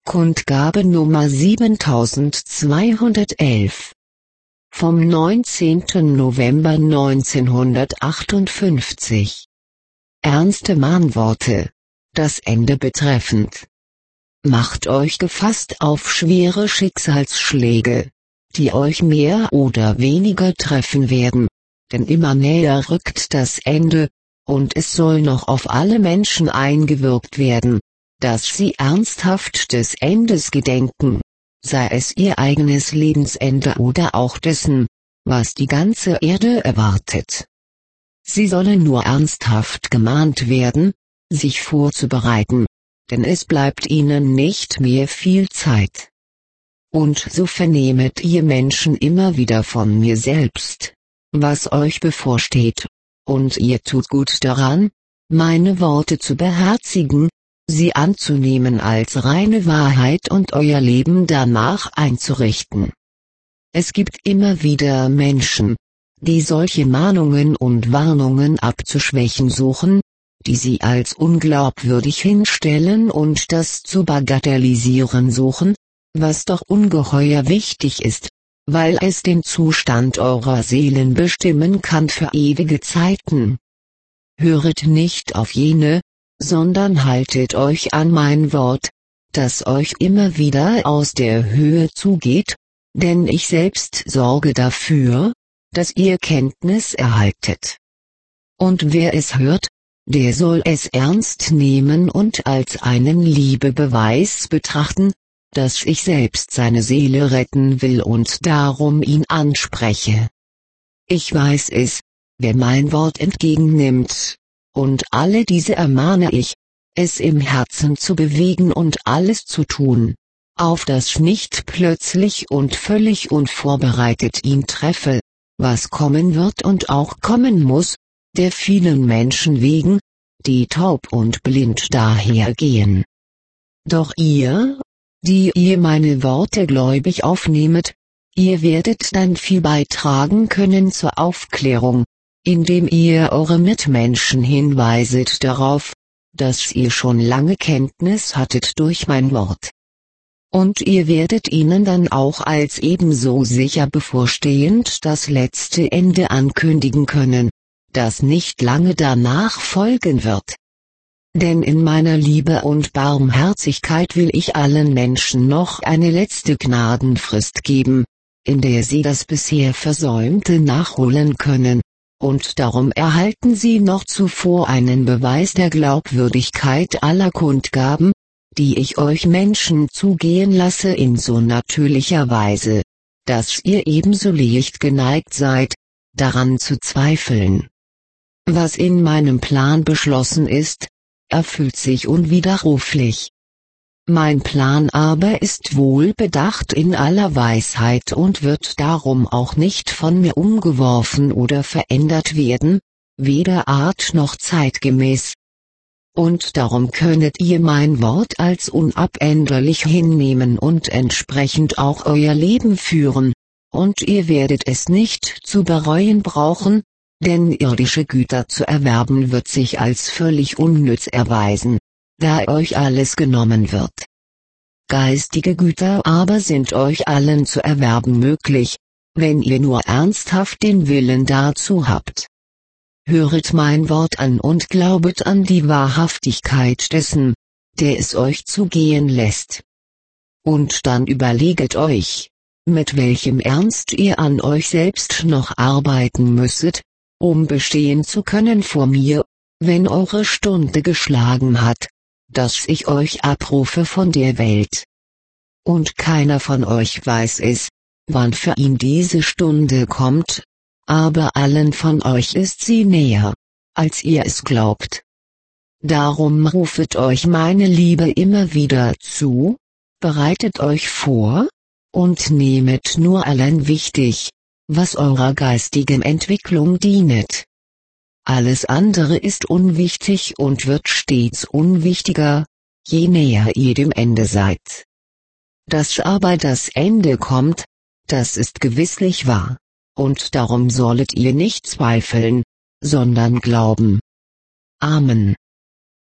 Kundgabe Nummer 7211 vom 19. November 1958. Ernste Mahnworte, das Ende betreffend. Macht euch gefasst auf schwere Schicksalsschläge, die euch mehr oder weniger treffen werden, denn immer näher rückt das Ende, und es soll noch auf alle Menschen eingewirkt werden, dass sie ernsthaft des Endes gedenken, sei es ihr eigenes Lebensende oder auch dessen, was die ganze Erde erwartet. Sie sollen nur ernsthaft gemahnt werden, sich vorzubereiten, denn es bleibt ihnen nicht mehr viel Zeit. Und so vernehmet ihr Menschen immer wieder von mir selbst, was euch bevorsteht, und ihr tut gut daran, meine Worte zu beherzigen, sie anzunehmen als reine Wahrheit und euer Leben danach einzurichten. Es gibt immer wieder Menschen, die solche Mahnungen und Warnungen abzuschwächen suchen, die sie als unglaubwürdig hinstellen und das zu bagatellisieren suchen, was doch ungeheuer wichtig ist, weil es den Zustand eurer Seelen bestimmen kann für ewige Zeiten. Höret nicht auf jene, sondern haltet euch an mein Wort, das euch immer wieder aus der Höhe zugeht, denn ich selbst sorge dafür, dass ihr Kenntnis erhaltet. Und wer es hört, der soll es ernst nehmen und als einen Liebebeweis betrachten, dass ich selbst seine Seele retten will und darum ihn anspreche. Ich weiß es, wer mein Wort entgegennimmt, und alle diese ermahne ich, es im Herzen zu bewegen und alles zu tun, auf das nicht plötzlich und völlig unvorbereitet ihn treffe, was kommen wird und auch kommen muss, der vielen Menschen wegen, die taub und blind dahergehen. Doch ihr, die ihr meine Worte gläubig aufnehmet, ihr werdet dann viel beitragen können zur Aufklärung, indem ihr eure Mitmenschen hinweiset darauf, dass ihr schon lange Kenntnis hattet durch mein Wort. Und ihr werdet ihnen dann auch als ebenso sicher bevorstehend das letzte Ende ankündigen können, das nicht lange danach folgen wird. Denn in meiner Liebe und Barmherzigkeit will ich allen Menschen noch eine letzte Gnadenfrist geben, in der sie das bisher Versäumte nachholen können, und darum erhalten sie noch zuvor einen Beweis der Glaubwürdigkeit aller Kundgaben, die ich euch Menschen zugehen lasse in so natürlicher Weise, dass ihr ebenso leicht geneigt seid, daran zu zweifeln. Was in meinem Plan beschlossen ist, erfüllt sich unwiderruflich. Mein Plan aber ist wohlbedacht in aller Weisheit und wird darum auch nicht von mir umgeworfen oder verändert werden, weder art noch zeitgemäß. Und darum könnet ihr mein Wort als unabänderlich hinnehmen und entsprechend auch euer Leben führen, und ihr werdet es nicht zu bereuen brauchen, denn irdische Güter zu erwerben wird sich als völlig unnütz erweisen, da euch alles genommen wird. Geistige Güter aber sind euch allen zu erwerben möglich, wenn ihr nur ernsthaft den Willen dazu habt. Höret mein Wort an und glaubet an die Wahrhaftigkeit dessen, der es euch zugehen lässt. Und dann überleget euch, mit welchem Ernst ihr an euch selbst noch arbeiten müsset, um bestehen zu können vor mir, wenn eure Stunde geschlagen hat, dass ich euch abrufe von der Welt. Und keiner von euch weiß es, wann für ihn diese Stunde kommt, aber allen von euch ist sie näher, als ihr es glaubt. Darum rufet euch meine Liebe immer wieder zu, bereitet euch vor, und nehmet nur allein wichtig, was eurer geistigen Entwicklung dienet. Alles andere ist unwichtig und wird stets unwichtiger, je näher ihr dem Ende seid. Dass aber das Ende kommt, das ist gewisslich wahr, und darum sollet ihr nicht zweifeln, sondern glauben. Amen.